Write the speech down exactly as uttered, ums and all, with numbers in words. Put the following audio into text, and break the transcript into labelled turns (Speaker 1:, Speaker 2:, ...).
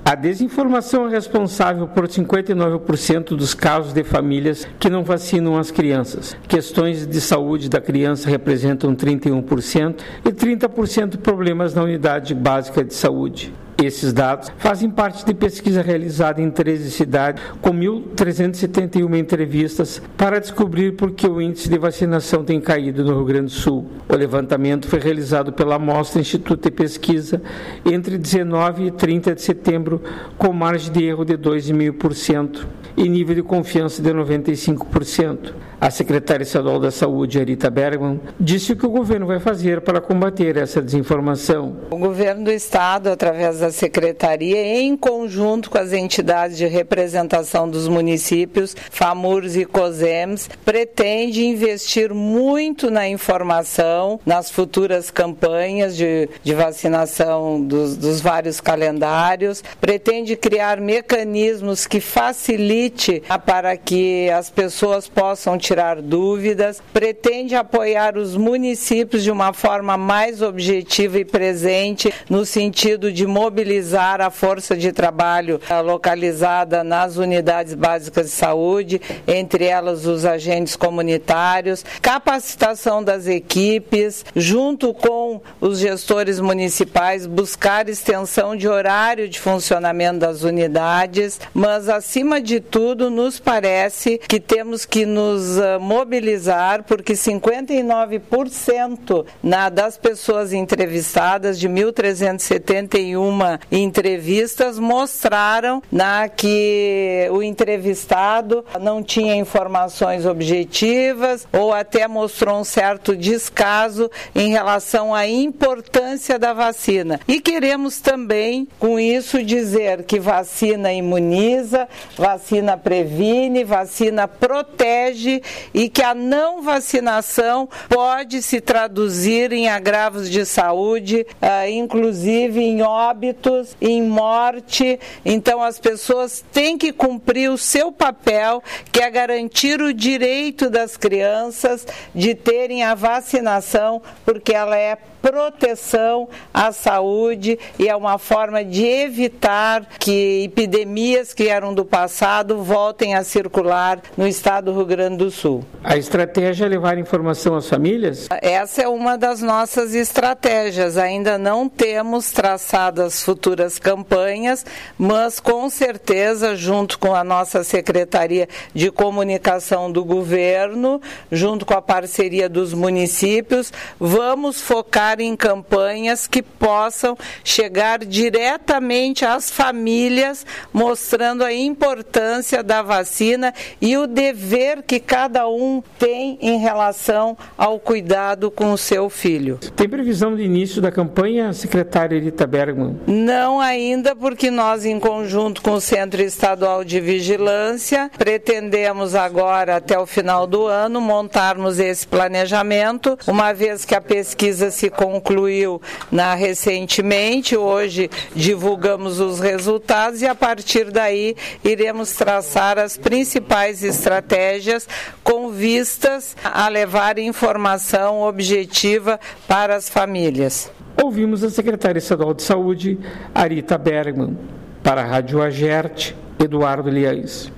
Speaker 1: A desinformação é responsável por cinquenta e nove por cento dos casos de famílias que não vacinam as crianças. Questões de saúde da criança representam trinta e um por cento e trinta por cento problemas na unidade básica de saúde. Esses dados fazem parte de pesquisa realizada em treze cidades, com mil trezentas e setenta e uma entrevistas, para descobrir por que o índice de vacinação tem caído no Rio Grande do Sul. O levantamento foi realizado pela Amostra Instituto de Pesquisa entre dezenove e trinta de setembro, com margem de erro de dois vírgula cinco por cento e nível de confiança de noventa e cinco por cento. A secretária estadual da Saúde, Arita Bergman, disse o que o governo vai fazer para combater essa desinformação.
Speaker 2: O governo do estado, através da secretaria, em conjunto com as entidades de representação dos municípios, FAMURS e COSEMS, pretende investir muito na informação, nas futuras campanhas de, de vacinação dos, dos vários calendários, pretende criar mecanismos que facilite para que as pessoas possam tirar dúvidas, pretende apoiar os municípios de uma forma mais objetiva e presente, no sentido de mobilizar a força de trabalho localizada nas unidades básicas de saúde, entre elas os agentes comunitários, capacitação das equipes, junto com os gestores municipais, buscar extensão de horário de funcionamento das unidades, mas acima de tudo nos parece que temos que nos mobilizar, porque cinquenta e nove por cento na, das pessoas entrevistadas, de mil trezentas e setenta e uma entrevistas, mostraram na, que o entrevistado não tinha informações objetivas ou até mostrou um certo descaso em relação à importância da vacina. E queremos também, com isso, dizer que vacina imuniza, vacina previne, vacina protege, e que a não vacinação pode se traduzir em agravos de saúde, uh, inclusive em óbitos, em morte. Então as pessoas têm que cumprir o seu papel, que é garantir o direito das crianças de terem a vacinação, porque ela é proteção à saúde e é uma forma de evitar que epidemias que eram do passado voltem a circular no estado do Rio Grande do Sul.
Speaker 1: A estratégia é levar informação às famílias?
Speaker 2: Essa é uma das nossas estratégias. Ainda não temos traçado as futuras campanhas, mas com certeza, junto com a nossa Secretaria de Comunicação do Governo, junto com a parceria dos municípios, vamos focar em campanhas que possam chegar diretamente às famílias, mostrando a importância da vacina e o dever que cada um tem em relação ao cuidado com o seu filho.
Speaker 1: Tem previsão de início da campanha, secretária Arita Bergman?
Speaker 2: Não ainda, porque nós, em conjunto com o Centro Estadual de Vigilância, pretendemos agora, até o final do ano, montarmos esse planejamento, uma vez que a pesquisa se concluiu na, recentemente, hoje divulgamos os resultados e a partir daí iremos traçar as principais estratégias com vistas a levar informação objetiva para as famílias.
Speaker 1: Ouvimos a secretária estadual de Saúde, Arita Bergman. Para a Rádio Agerte, Eduardo Liães.